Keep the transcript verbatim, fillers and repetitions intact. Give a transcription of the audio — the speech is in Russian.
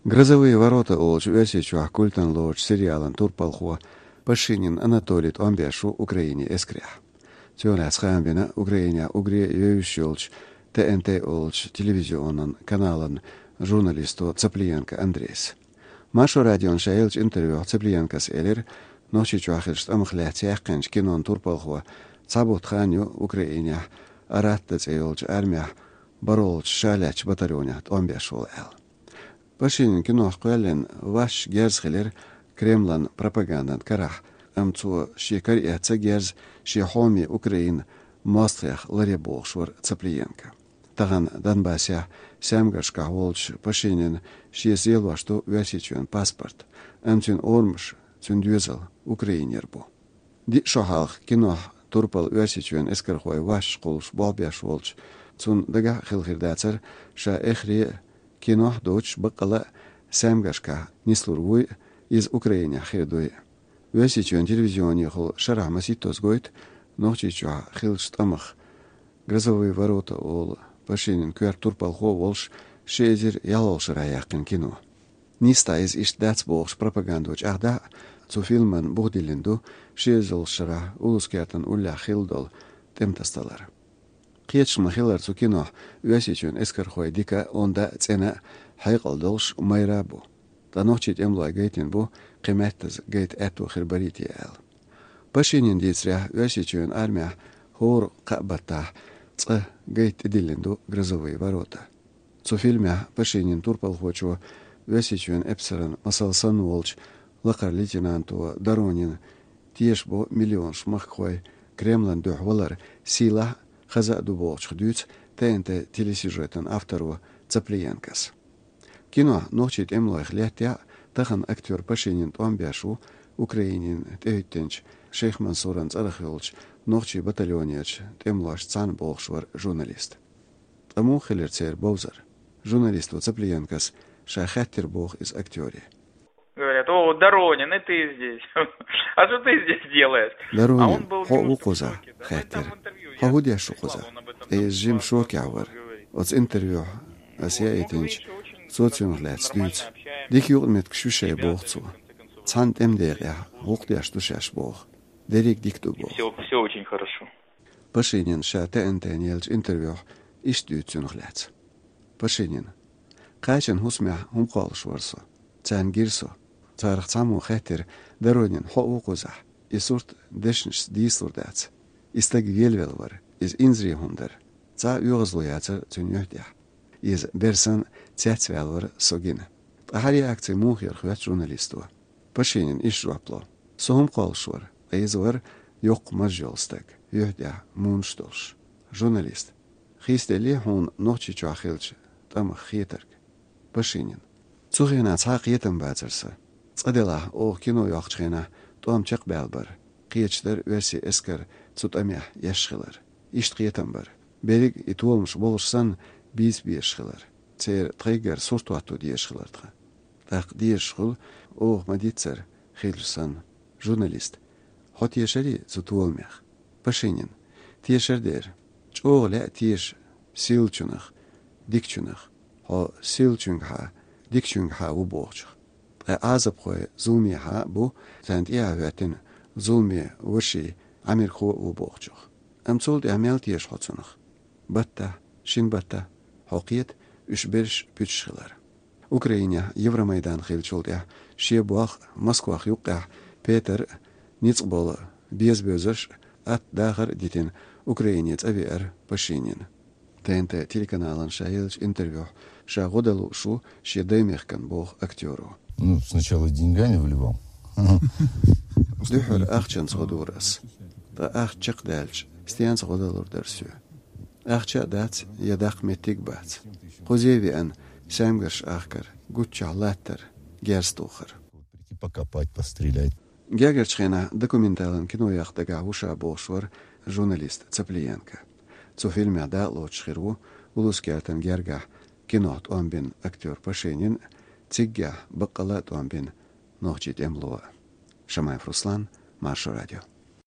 Грозовые ворота олж версичуах культан лоч сериалан турпалхуа Пашинин Анатолий Амбяшу Украине эскрях. Тёляс хамбина Украине угре юющолч ТНТ олж телевизионан каналан журналисту Цаплиенко Андрейс. Машу радион шаилч интервью Цаплиенкас элер ночичуахилш амхлятиахканч кинон турпалхуа цабут ханю Украине араттец элж армия баролч шаляч батальонят Амбяшул эл. Пашинин кинох куэлен ваш герзхилер Кремлан пропагандан карах амцу шикар яца герз шихоми Украин мострях лареболшвар Цаплиенко. Таган Донбасsia сямгашка волч Пашинин шиесел что версичуен паспорт амцун ормш цундюзел Украинербу. Ди шохалх кинох турпал версичуен эскерхой ваш колш болбяш волч цун дага хилхирдацер ша эхри кинох доч бакала сямгашка нислурвуй из Украины хирдуй. Версичуен телевизионе хол шарамаситос гойт нохчичуа хилштамах грозовые ворота ол Пашинин куэр турпалхо волш шезер ялолшара яқын кино. Ниста из иштдац болш пропагандоч ахда цу фильман бухдиленду шезолшара улускертан улля хилдол темтасталар. Қиетшма хилар цу кино версичуен эскерхой дика онда цена хайқалдолш майрабу. Танохчит эмлой гейтин бу қиматтыз гейт эту хирбарити эл. Пашинин дицря версичуен армия хор қаббата ц гейт идиленду грозовые ворота. Цу фильме Пашинин турпалхочу версичуен эпсерен масалсан волч лақар лейтенанту Доронин тиешбу миллион шмаххой Кремлан духвалар сила хазаду волч хдюц ТНТ телесюжетен автору Цаплиенкас. Кино ночит эмлойх лятя тахан актер Пашинин Амбяшу Украинин тейттенч Шейх Мансуран Царахилч ночи батальонеч эмлош цан болшвар журналист. Тому хилерцер Бовзар. Журналисту Цаплиенкас шахаттер бог из актёре. Говорят: о, Доронин, и ты здесь. А что ты здесь делаешь? Доронин, хо укоза, хаттер. Хо гудяшу коза. Эйз жим шокявар. От интервью асия этинч социумлац дюц. Дикюр мет кшушей богцу. Цан темдеря, гухдяш душаш бог. Дерик дикту бог. Все, все очень хорошо. Пашинин ша ТНТ нелж интервью иштдюцюнглац. Пашинин. Качан хусмя хумқалшварсо. Цан гирсо. Царх цаму хаттер Доронин хо укоза. Исурт дешнш дислурдац. Истаг велвелвар из инзри хундер. Ца югозлуяца цуньёхдя. Из берсан цяцвелвар согин. Ахари акций мухер хвят журналисту. Пашинин ишжуапло. Сохум қалшвар. Эйзвар ёк мажжолстак. Ёхдя мунштолш. Журналист. Хистели хун ночи чуахилч. Там хитерк. Пашинин. Цухина цақиетен базарса. Цадела о кино яқчғина. Туам чақ бәлбар. Қиетчдер верси эскер цутамя яшқылар. Ишт қиетен бар. Берик итуолмш болышсан биз биешқылар. Цер трегер сортуату диешқылардға. Так диешқыл о мадицер хилжсан. Журналист. Хот ешери цутуолмях. Пашинин. Тиешердер. Чоғля тиеш силчунах. Дикчунах. Хо силчунгха. Дикчунгха уборчх. Азапхой зулмиха бу занд иавятин зулми выши амирху уборчх. Амцолд амялтиеш хоцунах. Батта, шинбатта, хоқиет үшберш пүчшилар. Украине Евромайдан хилчолдя шебуах Москвах юққа Петер Ницбол безбезеш ат дахар дитин Украинец авиар Пашинин. ТНТ телеканалан шаилч интервью шагодалу шу шедемехкан бог актеру. Ну, сначала деньгами вливал. Духар ахчан сходурас. Та ах чакдалч стян сходалур дерсю. Ахча дац ядах метик бац. Хозеви ан сямгаш ахкар гучалаттер герстухар. Прийти покопать, пострелять. Гягерчхена документален кинояхдага уша бошвар журналист Цаплиенко. Цу фильме да лочхиру улускертен герга кинот онбин актер Пашинин цигга бакалат онбин нохчит эмлуа. Шамаев Руслан, Маршо радио.